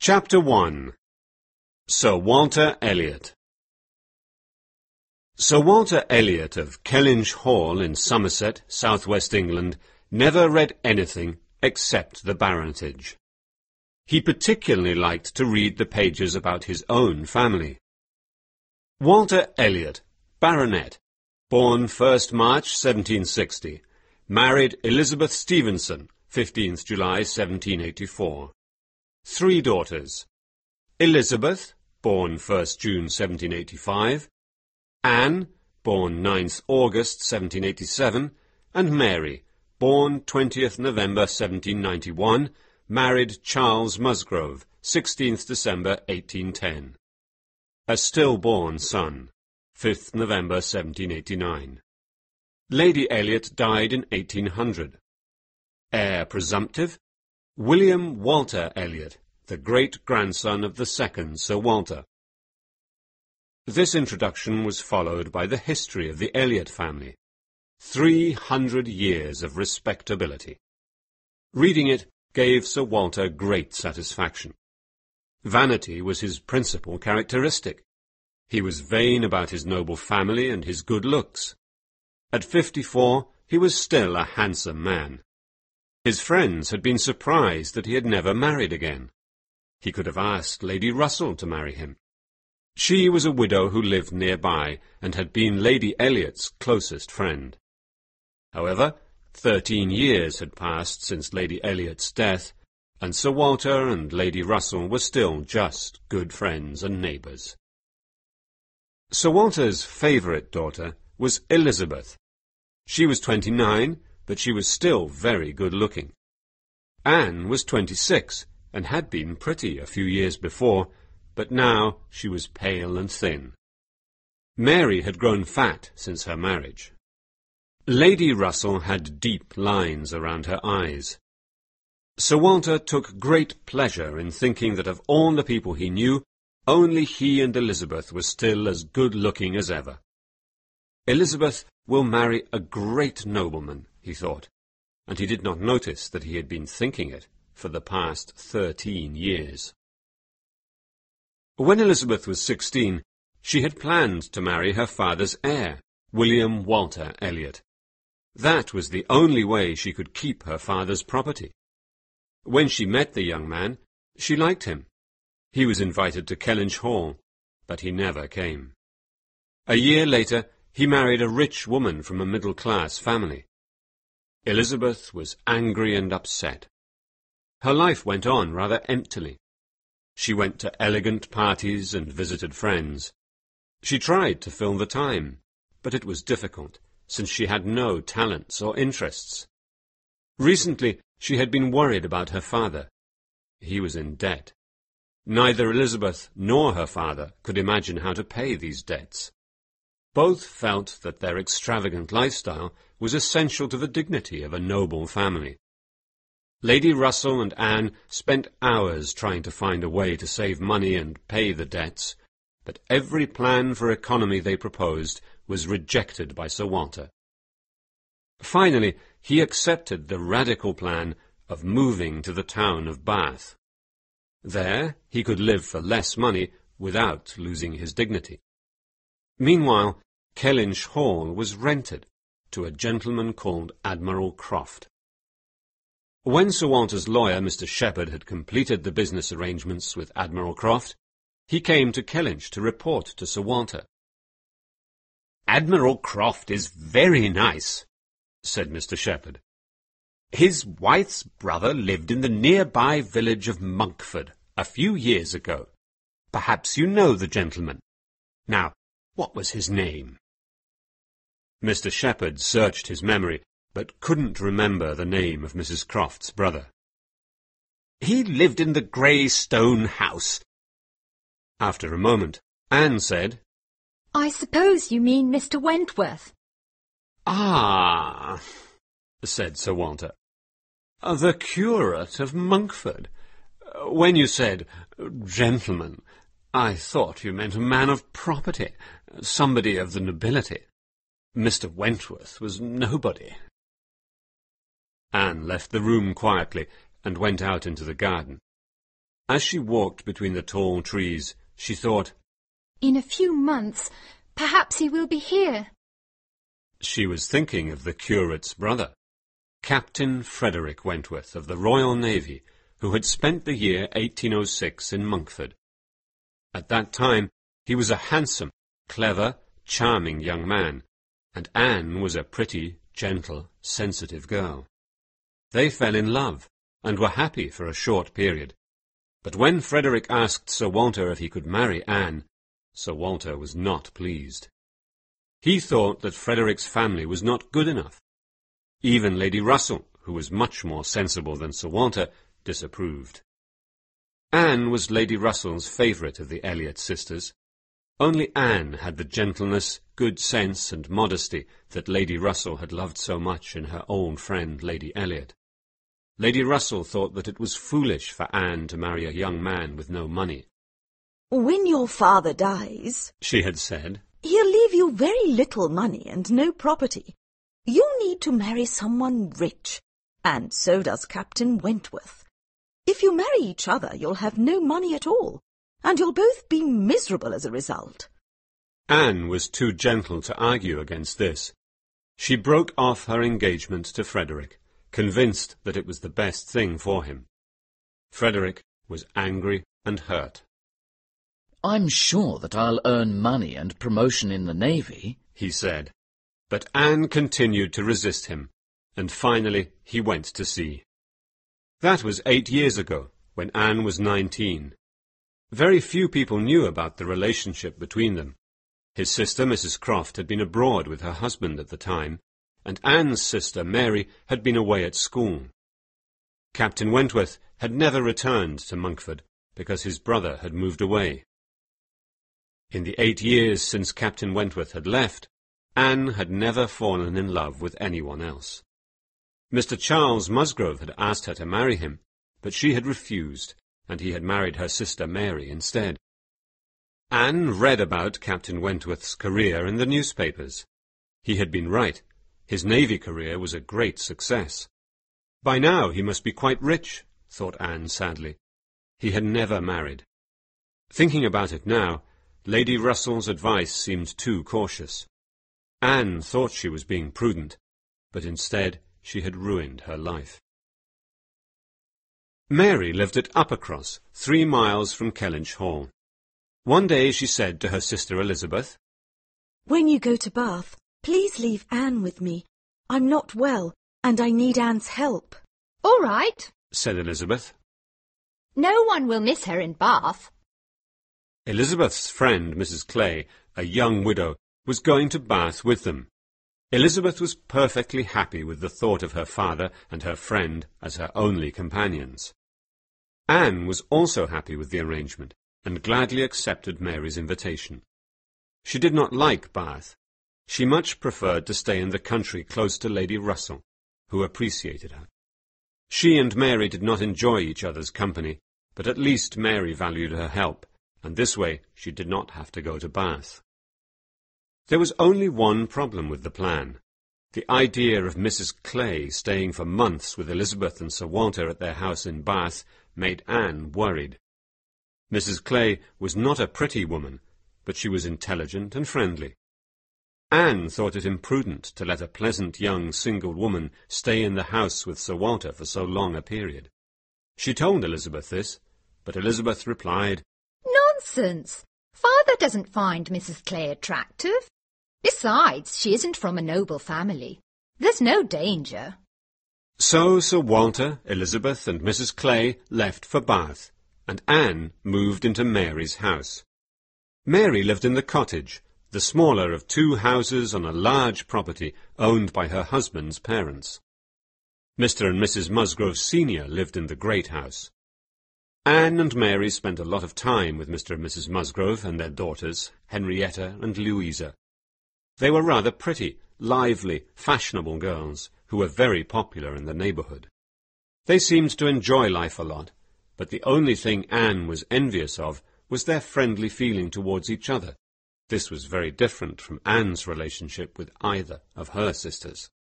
Chapter 1. Sir Walter Elliot. Sir Walter Elliot of Kellynch Hall in Somerset, south-west England, never read anything except the baronetage. He particularly liked to read the pages about his own family. Walter Elliot, Baronet, born 1st March 1760, married Elizabeth Stevenson, 15th July 1784. 3 daughters: Elizabeth, born 1st June 1785, Anne, born 9th August 1787, and Mary, born 20th November 1791, married Charles Musgrove, 16th December 1810. A stillborn son, 5th November 1789. Lady Elliot died in 1800. Heir presumptive: William Walter Elliot, the great-grandson of the second Sir Walter. This introduction was followed by the history of the Elliot family. 300 years of respectability. Reading it gave Sir Walter great satisfaction. Vanity was his principal characteristic. He was vain about his noble family and his good looks. At 54, he was still a handsome man. His friends had been surprised that he had never married again. He could have asked Lady Russell to marry him. She was a widow who lived nearby and had been Lady Elliot's closest friend. However, 13 years had passed since Lady Elliot's death, and Sir Walter and Lady Russell were still just good friends and neighbours. Sir Walter's favourite daughter was Elizabeth. She was 29, but she was still very good-looking. Anne was 26, and had been pretty a few years before, but now she was pale and thin. Mary had grown fat since her marriage. Lady Russell had deep lines around her eyes. Sir Walter took great pleasure in thinking that of all the people he knew, only he and Elizabeth were still as good-looking as ever. Elizabeth will marry a great nobleman, he thought, and he did not notice that he had been thinking it for the past 13 years. When Elizabeth was 16, she had planned to marry her father's heir, William Walter Elliot. That was the only way she could keep her father's property. When she met the young man, she liked him. He was invited to Kellynch Hall, but he never came. A year later, he married a rich woman from a middle-class family. Elizabeth was angry and upset. Her life went on rather emptily. She went to elegant parties and visited friends. She tried to fill the time, but it was difficult, since she had no talents or interests. Recently, she had been worried about her father. He was in debt. Neither Elizabeth nor her father could imagine how to pay these debts. Both felt that their extravagant lifestyle was essential to the dignity of a noble family. Lady Russell and Anne spent hours trying to find a way to save money and pay the debts, but every plan for economy they proposed was rejected by Sir Walter. Finally, he accepted the radical plan of moving to the town of Bath. There he could live for less money without losing his dignity. Meanwhile, Kellynch Hall was rented to a gentleman called Admiral Croft. When Sir Walter's lawyer, Mr. Shepherd, had completed the business arrangements with Admiral Croft, he came to Kellynch to report to Sir Walter. "Admiral Croft is very nice," said Mr. Shepherd. "His wife's brother lived in the nearby village of Monkford a few years ago. Perhaps you know the gentleman. Now, what was his name?" Mr. Shepherd searched his memory, but couldn't remember the name of Mrs. Croft's brother. "He lived in the grey stone house." After a moment, Anne said, "I suppose you mean Mr. Wentworth." "Ah," said Sir Walter, "the curate of Monkford. When you said gentleman, I thought you meant a man of property, somebody of the nobility. Mr. Wentworth was nobody." Anne left the room quietly and went out into the garden. As she walked between the tall trees, she thought, In a few months, perhaps he will be here. She was thinking of the curate's brother, Captain Frederick Wentworth of the Royal Navy, who had spent the year 1806 in Monkford. At that time, he was a handsome, clever, charming young man, and Anne was a pretty, gentle, sensitive girl. They fell in love, and were happy for a short period. But when Frederick asked Sir Walter if he could marry Anne, Sir Walter was not pleased. He thought that Frederick's family was not good enough. Even Lady Russell, who was much more sensible than Sir Walter, disapproved. Anne was Lady Russell's favourite of the Elliot sisters. Only Anne had the gentleness, good sense, and modesty that Lady Russell had loved so much in her old friend Lady Elliot. Lady Russell thought that it was foolish for Anne to marry a young man with no money. When your father dies, she had said, he'll leave you very little money and no property. You need to marry someone rich, and so does Captain Wentworth. If you marry each other, you'll have no money at all, and you'll both be miserable as a result. Anne was too gentle to argue against this. She broke off her engagement to Frederick, convinced that it was the best thing for him. Frederick was angry and hurt. I'm sure that I'll earn money and promotion in the Navy, he said. But Anne continued to resist him, and finally he went to sea. That was 8 years ago, when Anne was 19. Very few people knew about the relationship between them. His sister, Mrs. Croft, had been abroad with her husband at the time, and Anne's sister, Mary, had been away at school. Captain Wentworth had never returned to Monkford, because his brother had moved away. In the 8 years since Captain Wentworth had left, Anne had never fallen in love with anyone else. Mr. Charles Musgrove had asked her to marry him, but she had refused, and he had married her sister Mary instead. Anne read about Captain Wentworth's career in the newspapers. He had been right. His Navy career was a great success. By now he must be quite rich, thought Anne sadly. He had never married. Thinking about it now, Lady Russell's advice seemed too cautious. Anne thought she was being prudent, but instead she had ruined her life. Mary lived at Uppercross, 3 miles from Kellynch Hall. One day she said to her sister Elizabeth, When you go to Bath, please leave Anne with me. I'm not well, and I need Anne's help. All right, said Elizabeth. No one will miss her in Bath. Elizabeth's friend, Mrs. Clay, a young widow, was going to Bath with them. Elizabeth was perfectly happy with the thought of her father and her friend as her only companions. Anne was also happy with the arrangement, and gladly accepted Mary's invitation. She did not like Bath. She much preferred to stay in the country close to Lady Russell, who appreciated her. She and Mary did not enjoy each other's company, but at least Mary valued her help, and this way she did not have to go to Bath. There was only one problem with the plan. The idea of Mrs. Clay staying for months with Elizabeth and Sir Walter at their house in Bath made Anne worried. Mrs. Clay was not a pretty woman, but she was intelligent and friendly. Anne thought it imprudent to let a pleasant young single woman stay in the house with Sir Walter for so long a period. She told Elizabeth this, but Elizabeth replied, Nonsense! Father doesn't find Mrs. Clay attractive. Besides, she isn't from a noble family. There's no danger. So Sir Walter, Elizabeth, and Mrs. Clay left for Bath, and Anne moved into Mary's house. Mary lived in the cottage, the smaller of 2 houses on a large property owned by her husband's parents. Mr. and Mrs. Musgrove Senior lived in the great house. Anne and Mary spent a lot of time with Mr. and Mrs. Musgrove and their daughters, Henrietta and Louisa. They were rather pretty, lively, fashionable girls, who were very popular in the neighbourhood. They seemed to enjoy life a lot, but the only thing Anne was envious of was their friendly feeling towards each other. This was very different from Anne's relationship with either of her sisters.